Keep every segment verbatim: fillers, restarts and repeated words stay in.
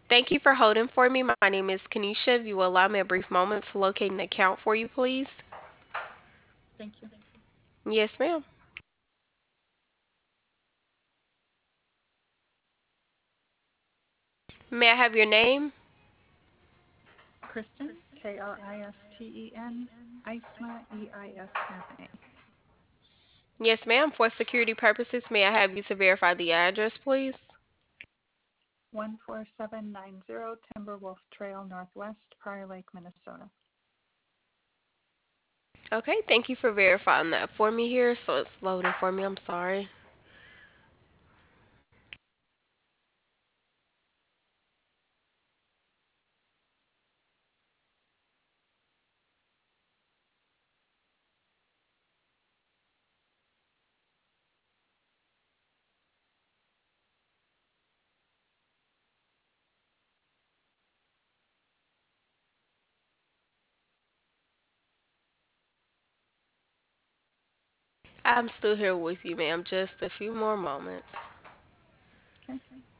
Thank you for holding for me. My name is Kanisha. If you will allow me a brief moment to locate an account for you, please. Thank you. Yes, ma'am. May I have your name? Kristen, K R I S T E N, Eisma, E I S M A. Yes, ma'am. For security purposes, may I have you to verify the address, please? one four seven nine zero Timberwolf Trail Northwest, Prior Lake, Minnesota. Okay, thank you for verifying that for me here. So it's loading for me. I'm sorry. I'm still here with you, ma'am. Just a few more moments. Okay.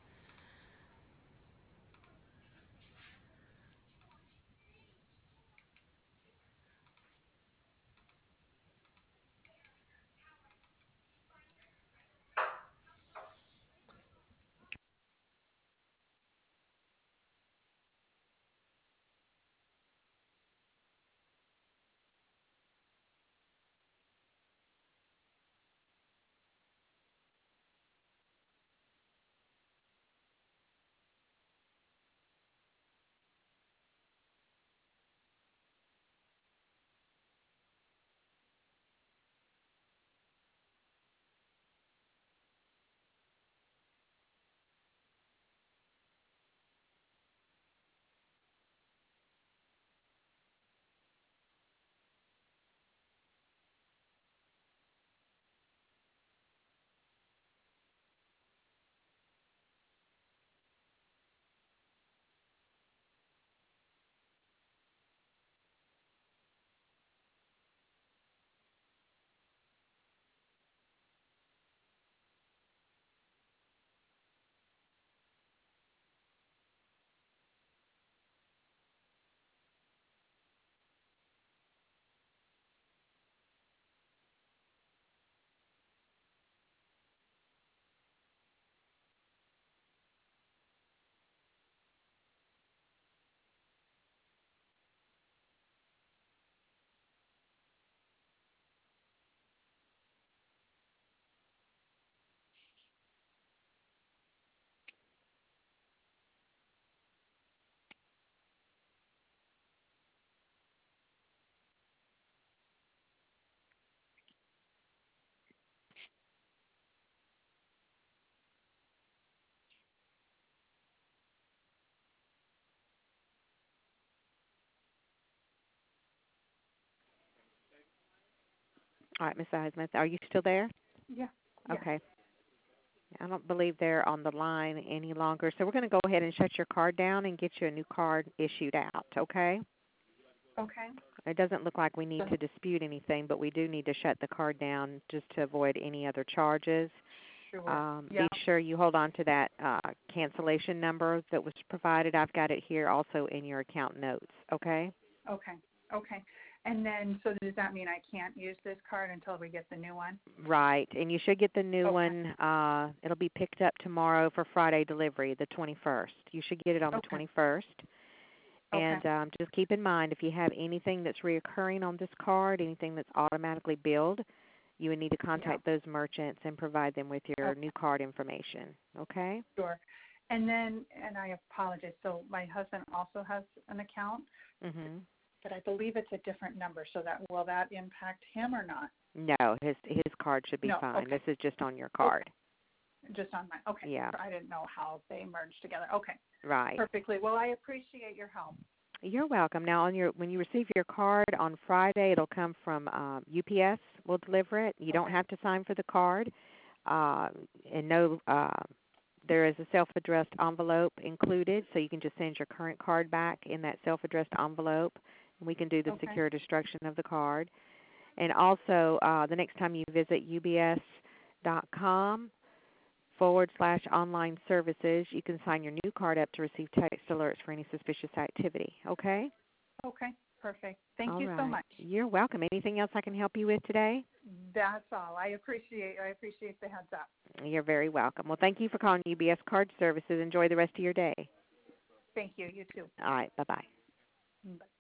All right, Miss Eisman, are you still there? Yeah. Yes. Okay. I don't believe they're on the line any longer. So we're going to go ahead and shut your card down and get you a new card issued out, okay? Okay. It doesn't look like we need to dispute anything, but we do need to shut the card down just to avoid any other charges. Sure. Um, be Yeah. sure you hold on to that uh, cancellation number that was provided. I've got it here also in your account notes, okay? Okay. Okay. And then, so does that mean I can't use this card until we get the new one? Right, and you should get the new Okay. one. Uh, it'll be picked up tomorrow for Friday delivery, the twenty-first. You should get it on the Okay. twenty-first. Okay. And um, just keep in mind, if you have anything that's reoccurring on this card, anything that's automatically billed, you would need to Yeah. contact those merchants and provide them with your Okay. new card information. Okay? Sure. And then, and I apologize. So my husband also has an account, Mhm. but I believe it's a different number. So that will that impact him or not? No, his his card should be No. fine. Okay. This is just on your Okay. card. Just on my. Okay. Yeah. I didn't know how they merged together. Okay. Right. Perfectly. Well, I appreciate your help. You're welcome. Now, on your when you receive your card on Friday, it'll come from um, U P S. We'll deliver it. You don't Okay. have to sign for the card, uh, and no, uh, there is a self-addressed envelope included, so you can just send your current card back in that self-addressed envelope, and we can do the Okay. secure destruction of the card. And also, uh, the next time you visit U B S dot com, forward slash online services. You can sign your new card up to receive text alerts for any suspicious activity. Okay? Okay, perfect. Thank All you so right. much. You're welcome. Anything else I can help you with today? That's all. I appreciate I appreciate the heads up. You're very welcome. Well, thank you for calling U B S Card Services. Enjoy the rest of your day. Thank you. You too. All right. Bye-bye. Bye.